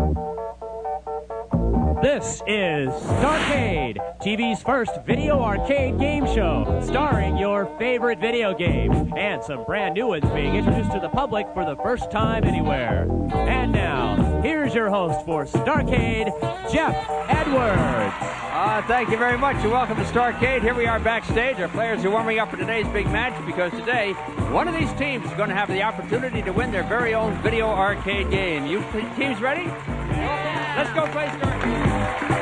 This is Starcade, TV's first video arcade game show, starring your favorite video games, and some brand new ones being introduced to the public for the first time anywhere. And now, here's your host for Starcade, Jeff Edwards. Thank you very much, and welcome to Starcade. Here we are backstage. Our players are warming up for today's big match because today, one of these teams is going to have the opportunity to win their very own video arcade game. You teams ready? Yeah. Let's go play Starcade.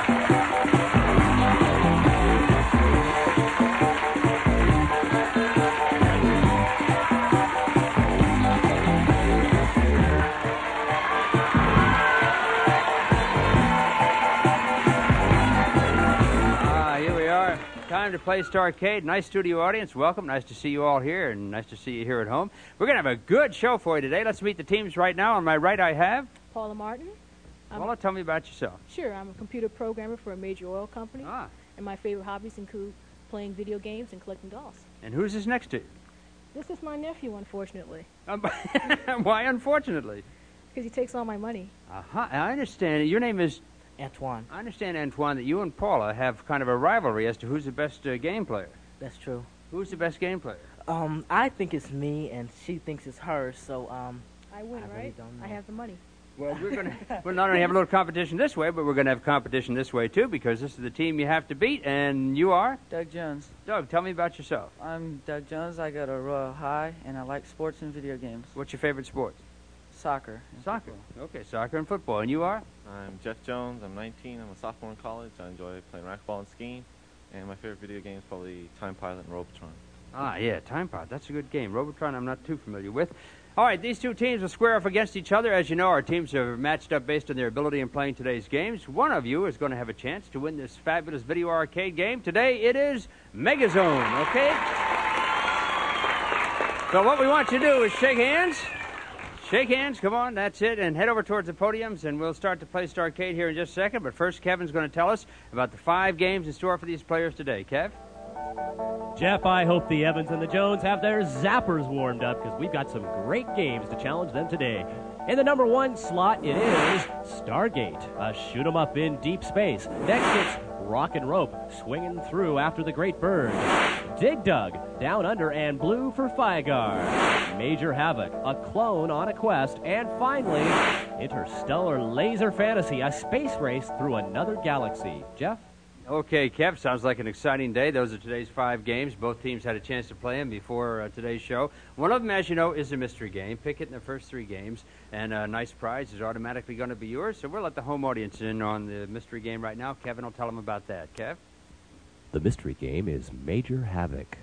Time to play Starcade. Nice studio audience. Welcome. Nice to see you all here, and nice to see you here at home. We're going to have a good show for you today. Let's meet the teams right now. On my right, I have Paula Martin. Paula, tell me about yourself. Sure. I'm a computer programmer for a major oil company. And my favorite hobbies include playing video games and collecting dolls. And who's this next to you? This is my nephew, unfortunately. Why unfortunately? Because he takes all my money. I understand. Your name is Antoine. I understand, Antoine, that you and Paula have kind of a rivalry as to who's the best game player. That's true. Who's the best game player? I think it's me, and she thinks it's her, so, I win, I right? really don't know. I have the money. Well, we'll not only have a little competition this way, but we're going to have competition this way, too, because this is the team you have to beat, and you are? Doug Jones. Doug, tell me about yourself. I'm Doug Jones. I go to Royal High, and I like sports and video games. What's your favorite sport? Soccer. Soccer. Okay, soccer and football. And you are? I'm Jeff Jones. I'm 19. I'm a sophomore in college. I enjoy playing racquetball and skiing. And my favorite video game is probably Time Pilot and Robotron. Yeah, Time Pilot. That's a good game. Robotron I'm not too familiar with. All right, these two teams will square off against each other. As you know, our teams are matched up based on their ability in playing today's games. One of you is going to have a chance to win this fabulous video arcade game. Today it is Megazone, okay? So what we want you to do is shake hands. Shake hands, come on, that's it, and head over towards the podiums, and we'll start to play Starcade here in just a second. But first, Kevin's going to tell us about the 5 games in store for these players today. Kev? Jeff, I hope the Evans and the Jones have their zappers warmed up, because we've got some great games to challenge them today. In the number 1 slot, it is Stargate, a shoot-'em-up in deep space. Next, it's Rock and Rope, swinging through after the Great Bird. Dig Dug, Down Under and Blue for Fygar. Major Havoc, a clone on a quest. And finally, Interstellar Laser Fantasy, a space race through another galaxy. Jeff? Okay, Kev, sounds like an exciting day. Those are today's 5 games. Both teams had a chance to play them before today's show. One of them, as you know, is a mystery game. Pick it in the first 3 games, and a nice prize is automatically going to be yours. So we'll let the home audience in on the mystery game right now. Kevin will tell them about that. Kev? The mystery game is Major Havoc.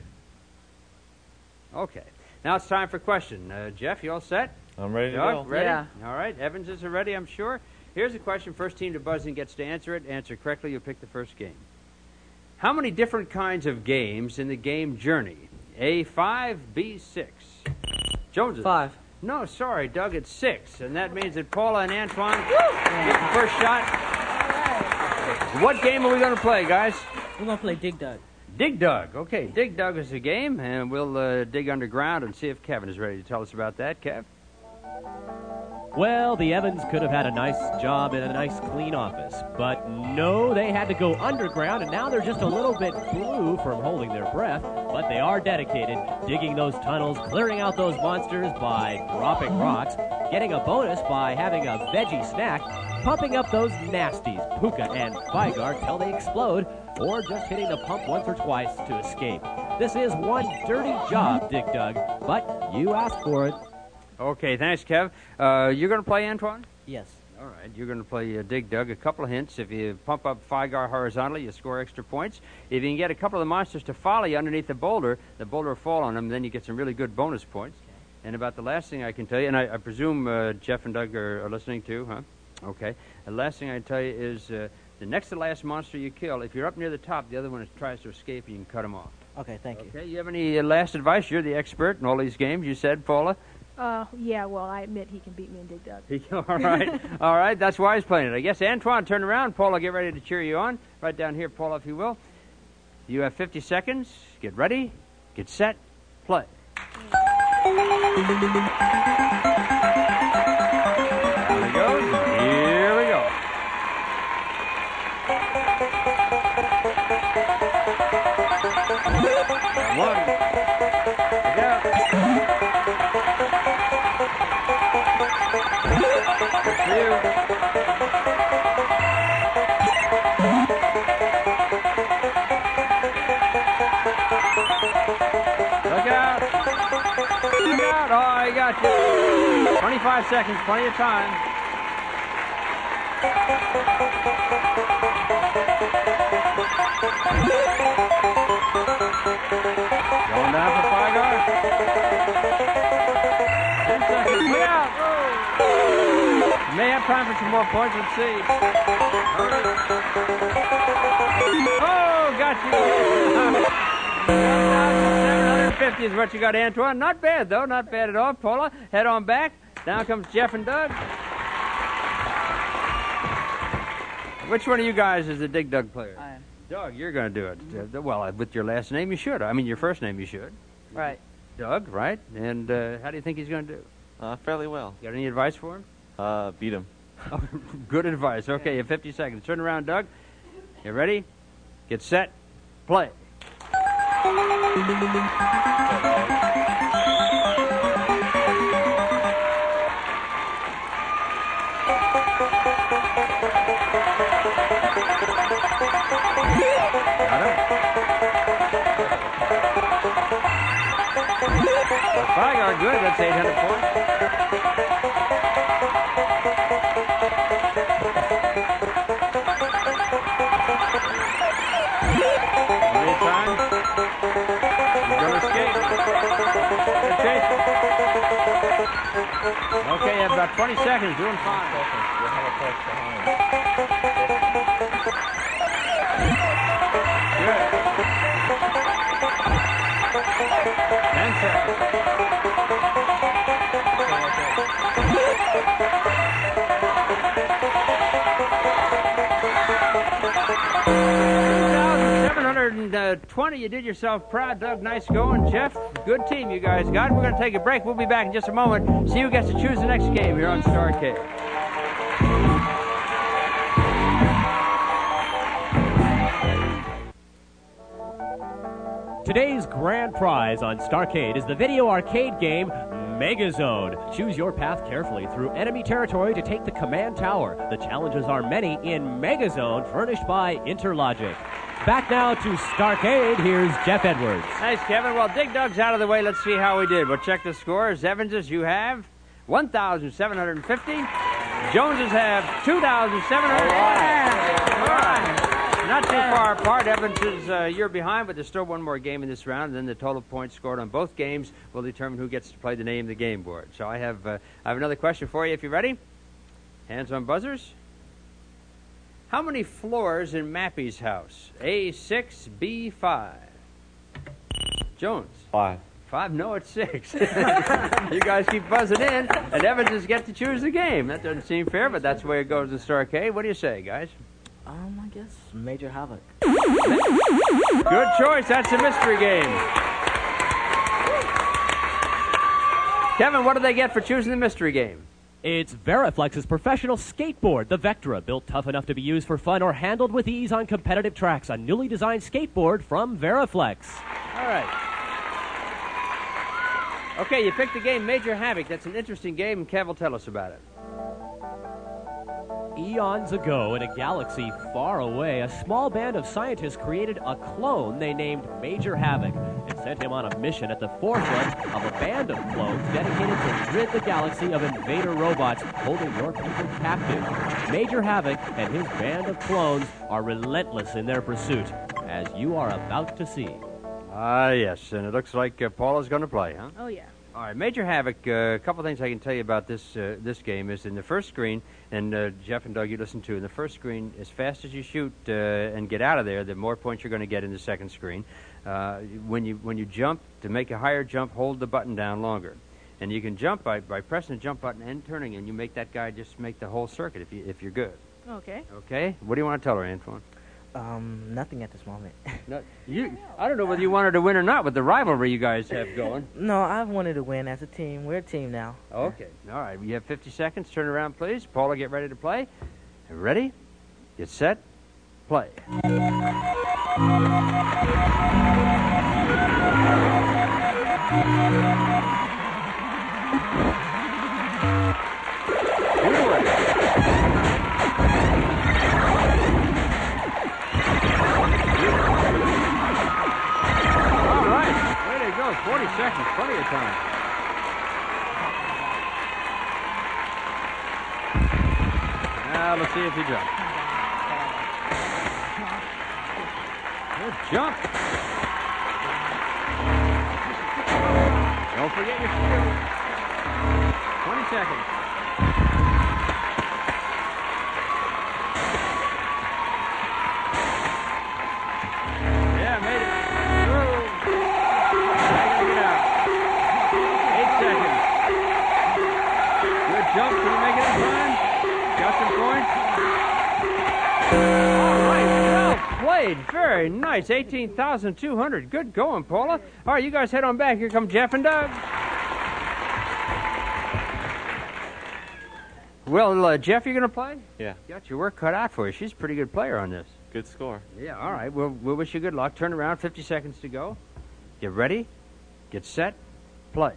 Okay. Now it's time for question. Jeff, you all set? I'm ready to Doug, go. Ready? Yeah. All right. Evans is ready, I'm sure. Here's a question. First team to buzz in gets to answer it. Answer correctly, you'll pick the first game. How many different kinds of games in the game Journey? A, 5, B, 6. Joneses. 5. No, sorry, Doug, it's 6. And that means that Paula and Antoine get the first shot. What game are we going to play, guys? We're going to play Dig Dug. Dig Dug. Okay, Dig Dug is a game, and we'll dig underground and see if Kevin is ready to tell us about that. Kev? Well, the Evans could have had a nice job in a nice clean office, but no, they had to go underground, and now they're just a little bit blue from holding their breath, but they are dedicated, digging those tunnels, clearing out those monsters by dropping rocks, getting a bonus by having a veggie snack, pumping up those nasties, Puka and Fygar, till they explode, or just hitting the pump once or twice to escape. This is one dirty job, Dig Dug, but you asked for it. Okay, thanks, Kev. You're going to play, Antoine? Yes. All right, you're going to play Dig Dug. A couple of hints. If you pump up Fygar horizontally, you score extra points. If you can get a couple of the monsters to follow you underneath the boulder will fall on them, then you get some really good bonus points. Okay. And about the last thing I can tell you, and I presume Jeff and Doug are listening too, huh? Okay. The last thing I tell you is the next to last monster you kill, if you're up near the top, the other one tries to escape, and you can cut him off. Okay, thank you. Okay, you have any last advice? You're the expert in all these games, you said, Paula. Yeah, well, I admit he can beat me in Dig Dug. All right. All right, that's why he's playing it. I guess, Antoine, turn around. Paula, get ready to cheer you on. Right down here, Paula, if you will. You have 50 seconds. Get ready. Get set. Play. Here we go. Here we go. for you. Look out. Look out. Oh, he got you. 25 seconds, plenty of time. Going down for Figar. 10 seconds. Look out. May have time for some more points. Let's see. Oh, got you. 1,750 is what you got, Antoine. Not bad, though. Not bad at all. Paula, head on back. Down comes Jeff and Doug. Which one of you guys is the Dig Dug player? I am. Doug, you're going to do it. Well, with your last name, you should. I mean, your first name, you should. Right. Doug, right? And how do you think he's going to do? Fairly well. Got any advice for him? Beat him. Oh, good advice. Okay, you have 50 seconds. Turn around, Doug. You ready? Get set. Play. Figar, good. That's 800 points. Plenty of time. You're going to escape. Chase. Okay, you have about 20 seconds. Doing fine. Good. 10 seconds. $720. You did yourself proud, Doug. Nice going. Jeff, good team you guys got. We're going to take a break. We'll be back in just a moment. See who gets to choose the next game here on Starcade. Today's grand prize on Starcade is the video arcade game Megazone. Choose your path carefully through enemy territory to take the command tower. The challenges are many in Megazone, furnished by Interlogic. Back now to Starcade. Here's Jeff Edwards. Thanks, Kevin. Well, Dig Dug's out of the way. Let's see how we did. We'll check the scores. Evanses, you have 1,750. Joneses have 2,700. All right. Not too far apart. Evans is you're behind, but there's still one more game in this round, and then the total points scored on both games will determine who gets to play the name of the game board. So I have another question for you if you're ready. Hands on buzzers. How many floors in Mappy's house? A6, B5. Jones. 5. 5? No, it's 6. You guys keep buzzing in, and Evans get to choose the game. That doesn't seem fair, but that's the way it goes in Starcade. What do you say, guys? I guess Major Havoc. Good choice. That's a mystery game. Kevin, what do they get for choosing the mystery game? It's Veriflex's professional skateboard, the Vectra, built tough enough to be used for fun or handled with ease on competitive tracks. A newly designed skateboard from Veriflex. All right. Okay, you picked the game Major Havoc. That's an interesting game, and Kev will tell us about it. Eons ago, in a galaxy far away, a small band of scientists created a clone they named Major Havoc and sent him on a mission at the forefront of a band of clones dedicated to rid the galaxy of invader robots holding your people captive. Major Havoc and his band of clones are relentless in their pursuit, as you are about to see. Ah, yes, and it looks like Paula's going to play, huh? Oh, yeah. All right, Major Havoc, a couple things I can tell you about this game is in the first screen, and Jeff and Doug, you listen to, in the first screen, as fast as you shoot and get out of there, the more points you're going to get in the second screen. When you jump, to make a higher jump, hold the button down longer. And you can jump by pressing the jump button and turning, and you make that guy just make the whole circuit if you're good. Okay. Okay? What do you want to tell her, Antoine? Nothing at this moment. No, I don't know whether you wanted to win or not with the rivalry you guys have going. No, I wanted to win as a team. We're a team now. Okay. All right. You have 50 seconds. Turn around, please. Paula, get ready to play. Ready? Get set. Play. Good work. seconds, plenty of time. Now let's see if he jumps. Good jump. Don't forget your shield. 20 seconds. Yeah, made it. Through. Now you gotta get out. 8 seconds. Good jump. Can you make it in time? Got some points. All right, well played. Very nice. 18,200. Good going, Paula. All right, you guys head on back. Here come Jeff and Doug. Well, Jeff, you're going to play? Yeah. Got your work cut out for you. She's a pretty good player on this. Good score. Yeah, all right. We'll wish you good luck. Turn around. 50 seconds to go. Get ready. Get set. Play.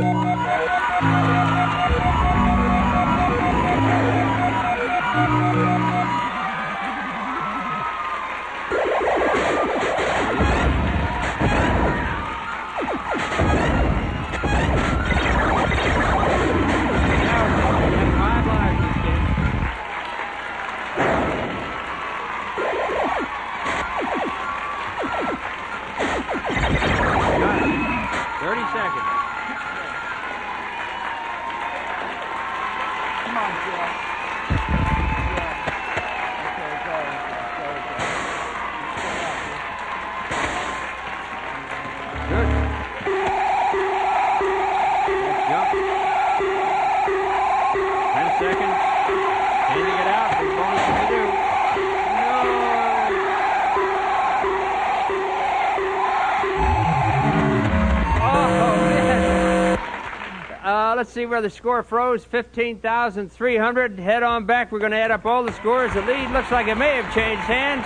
Let's see where the score froze. 15,300. Head on back. We're going to add up all the scores. The lead looks like it may have changed hands.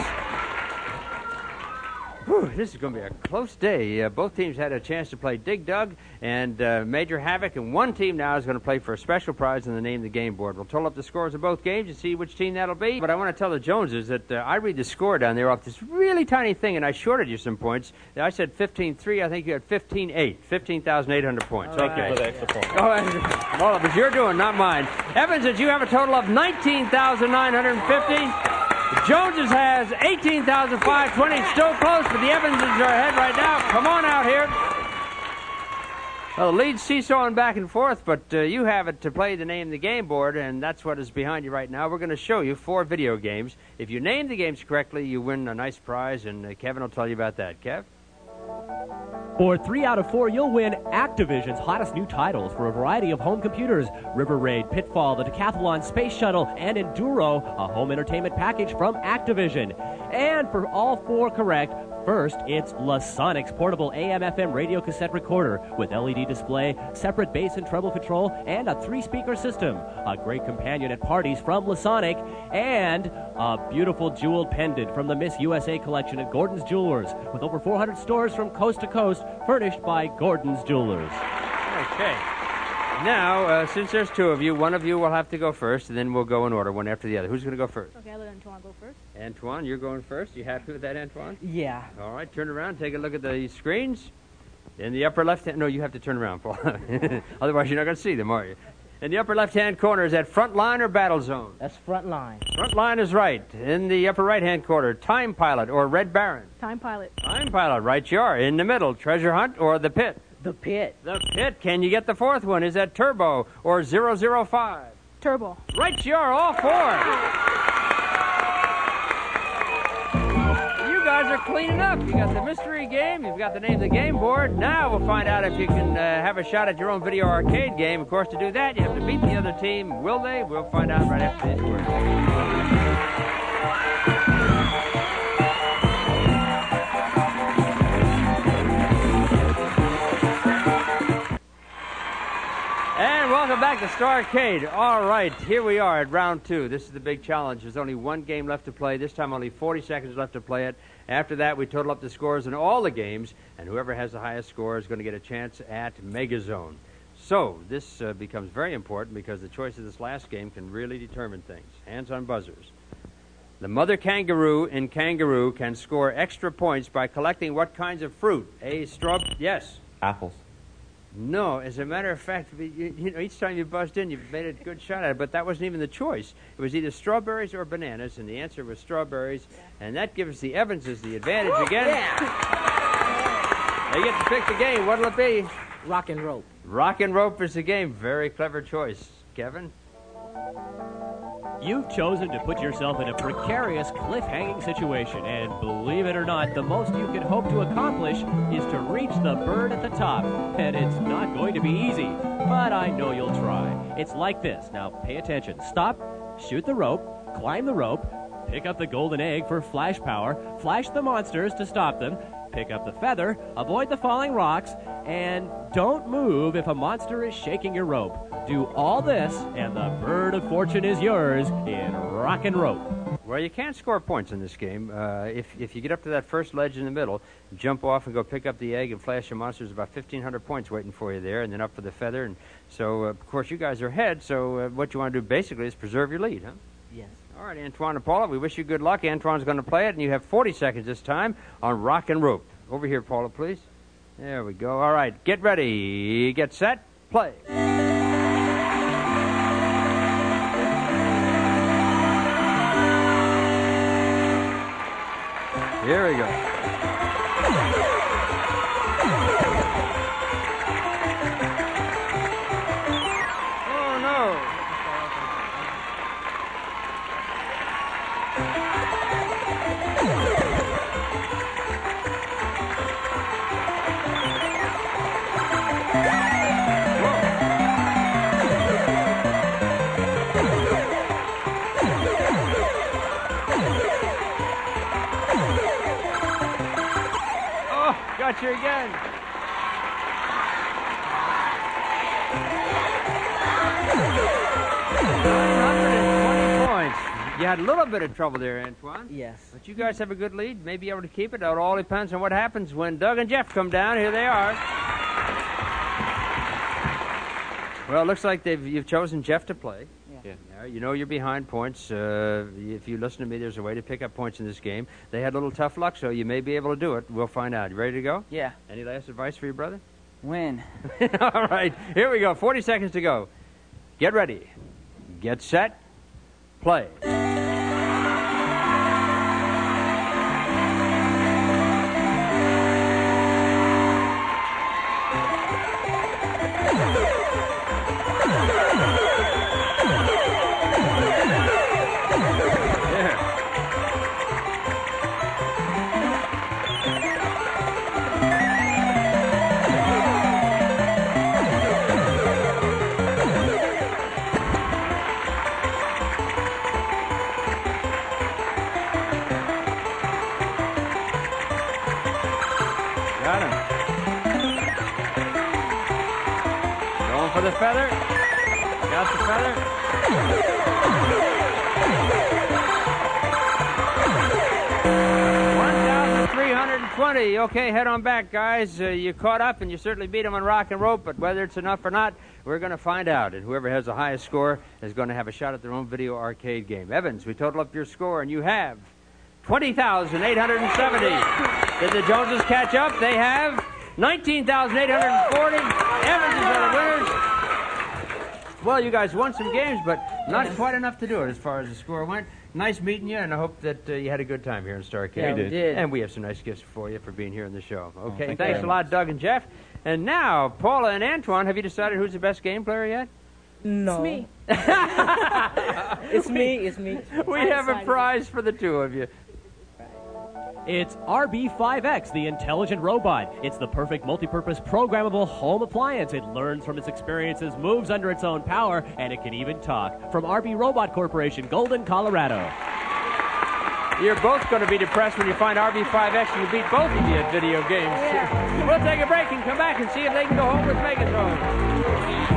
Whew, this is going to be a close day. Both teams had a chance to play Dig Dug and Major Havoc, and one team now is going to play for a special prize in the name of the game board. We'll total up the scores of both games and see which team that'll be. But I want to tell the Joneses that I read the score down there off this really tiny thing, and I shorted you some points. I said 15-3. I think you had 15-8. 15,800 points. Thank Okay. you for the extra point. Go ahead. Well, it was your doing, not mine. Evans, did you have a total of 19,950? Joneses has 18,520. Still close, but the Evanses are ahead right now. Come on out here. Well, the lead's seesawing back and forth, but you have it to play the name of the game board, and that's what is behind you right now. We're going to show you 4 video games. If you name the games correctly, you win a nice prize, and Kevin will tell you about that. Kev? For 3 out of 4, you'll win Activision's hottest new titles for a variety of home computers. River Raid, Pitfall, the Decathlon Space Shuttle, and Enduro, a home entertainment package from Activision. And for all 4 correct, first, it's Lasonics portable AM/FM radio cassette recorder with LED display, separate bass and treble control, and a 3-speaker system. A great companion at parties from Lasonic, and a beautiful jeweled pendant from the Miss USA collection at Gordon's Jewelers, with over 400 stores from coast to coast, furnished by Gordon's Jewelers. Okay. Now, since there's 2 of you, one of you will have to go first, and then we'll go in order, one after the other. Who's going to go first? Okay, I'll let Antoine go first. Antoine, you're going first. You happy with that, Antoine? Yeah. All right, turn around, take a look at the screens. In the upper left-hand... No, you have to turn around, Paul. Otherwise, you're not going to see them, are you? In the upper left-hand corner, is that front line or battle zone? That's front line. Front line is right. In the upper right-hand corner, Time Pilot or Red Baron? Time Pilot. Time Pilot, right you are. In the middle, Treasure Hunt or The Pit? The Pit. The Pit. Can you get the 4th one? Is that Turbo or 005? Turbo. Right you are, all 4. You guys are cleaning up. You got the mystery game. You've got the name of the game board. Now we'll find out if you can have a shot at your own video arcade game. Of course, to do that, you have to beat the other team. Will they? We'll find out right after these words. And welcome back to Starcade. All right, here we are at round 2. This is the big challenge. There's only 1 game left to play. This time only 40 seconds left to play it. After that, we total up the scores in all the games, and whoever has the highest score is going to get a chance at Megazone. So this becomes very important because the choice of this last game can really determine things. Hands on buzzers. The mother kangaroo in Kangaroo can score extra points by collecting what kinds of fruit? A, strawberry. Yes. Apples. No, as a matter of fact, you know, each time you buzzed in, you made a good shot at it, but that wasn't even the choice. It was either strawberries or bananas, and the answer was strawberries, and that gives the Evanses the advantage again. They get to pick the game. What'll it be? Rock and rope. Rock and rope is the game. Very clever choice. Kevin? You've chosen to put yourself in a precarious, cliff-hanging situation, and believe it or not, the most you can hope to accomplish is to reach the bird at the top, and it's not going to be easy, but I know you'll try. It's like this. Now, pay attention. Stop, shoot the rope, climb the rope, pick up the golden egg for flash power, flash the monsters to stop them, pick up the feather, avoid the falling rocks, and don't move if a monster is shaking your rope. Do all this, and the bird of fortune is yours in Rock and Rope. Well, you can't score points in this game. If you get up to that first ledge in the middle, jump off and go pick up the egg and flash your monsters, about 1,500 points waiting for you there, and then up for the feather. And so, of course, you guys are ahead, so what you want to do basically is preserve your lead, huh? Yes. All right, Antoine and Paula, we wish you good luck. Antoine's going to play it, and you have 40 seconds this time on Rock and Rope. Over here, Paula, please. There we go. All right, get ready. Get set. Play. Here we go. Oh, no. Got you again. Points. You had a little bit of trouble there, Antoine. Yes. But you guys have a good lead. May be able to keep it. It all depends on what happens when Doug and Jeff come down. Here they are. Well, it looks like you've chosen Jeff to play. Yeah. You know you're behind points. If you listen to me, there's a way to pick up points in this game. They had a little tough luck, so you may be able to do it. We'll find out. You ready to go? Yeah. Any last advice for your brother? Win. All right. Here we go. 40 seconds to go. Get ready. Get set. Play. Got him. Going for the feather. Got the feather. 1,320. Okay, head on back, guys. You caught up, and you certainly beat them on Rock and Rope, but whether it's enough or not, we're going to find out. And whoever has the highest score is going to have a shot at their own video arcade game. Evans, we total up your score, and you have 20,870. Did the Joneses catch up? They have 19,840. Evans are the winners. Well, you guys won some games, but not quite enough to do it as far as the score went. Nice meeting you, and I hope that you had a good time here in Starcade. Yeah, we did. And we have some nice gifts for you for being here in the show. Okay, thank thanks you. a lot, Doug and Jeff. And now, Paula and Antoine, have you decided who's the best game player yet? No. It's me. It's me. It's me. We I have a decided. prize for the two of you. It's RB5X, the intelligent robot. It's the perfect multi-purpose programmable home appliance. It learns from its experiences, moves under its own power, and it can even talk. From RB Robot Corporation, Golden, Colorado. You're both going to be depressed when you find RB5X and you beat both of you at video games. Yeah. We'll take a break and come back and see if they can go home with Megatron.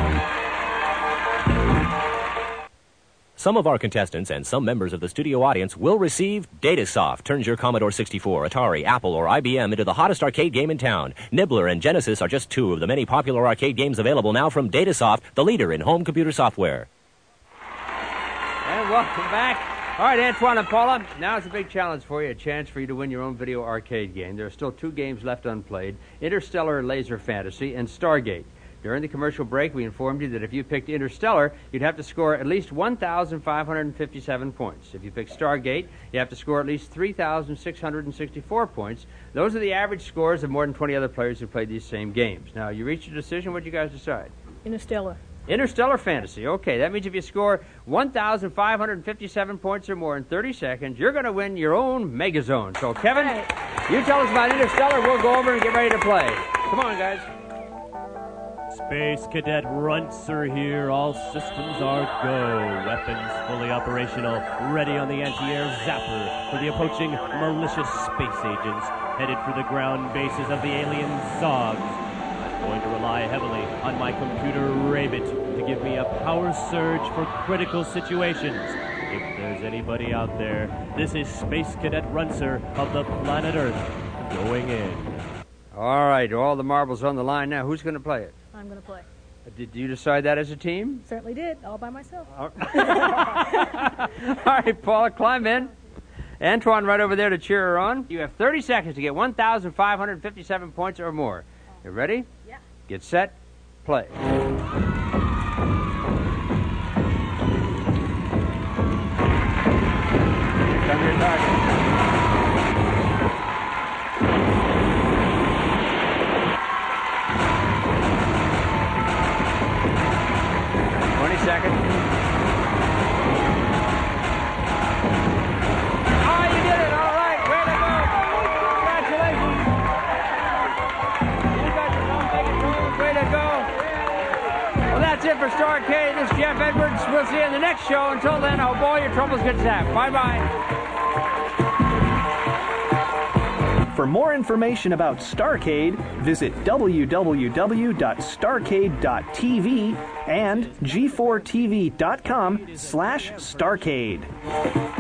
Some of our contestants and some members of the studio audience will receive Datasoft. Turns your Commodore 64, Atari, Apple, or IBM into the hottest arcade game in town. Nibbler and Genesis are just two of the many popular arcade games available now from Datasoft, the leader in home computer software. And welcome back. All right, Antoine and Paula, now it's a big challenge for you, a chance for you to win your own video arcade game. There are still two games left unplayed, Interstellar Laser Fantasy and Stargate. During the commercial break, we informed you that if you picked Interstellar, you'd have to score at least 1,557 points. If you picked Stargate, you have to score at least 3,664 points. Those are the average scores of more than 20 other players who played these same games. Now, you reached a decision. What did you guys decide? Interstellar. Interstellar Fantasy. Okay, that means if you score 1,557 points or more in 30 seconds, you're going to win your own Megazone. So, Kevin, you tell us about Interstellar. We'll go over and get ready to play. Come on, guys. Space Cadet Runtzer here. All systems are go. Weapons fully operational. Ready on the anti-air zapper for the approaching malicious space agents headed for the ground bases of the alien Zogs. I'm going to rely heavily on my computer Rabbit to give me a power surge for critical situations. If there's anybody out there, this is Space Cadet Runtzer of the planet Earth going in. All right, all the marbles on the line now. Who's going to play it? I'm going to play. Did you decide that as a team? Certainly did, all by myself. All right, Paula, climb in. Antoine right over there to cheer her on. You have 30 seconds to get 1,557 points or more. You ready? Yeah. Get set. Play. Come your target. Second. Oh, you did it! All right, way to go! Congratulations! You got your own Megatron. Way to go! Well, that's it for Starcade. This is Jeff Edwards. We'll see you in the next show. Until then, I hope all your troubles get zapped. Bye-bye. For more information about Starcade, visit www.starcade.tv and g4tv.com/Starcade.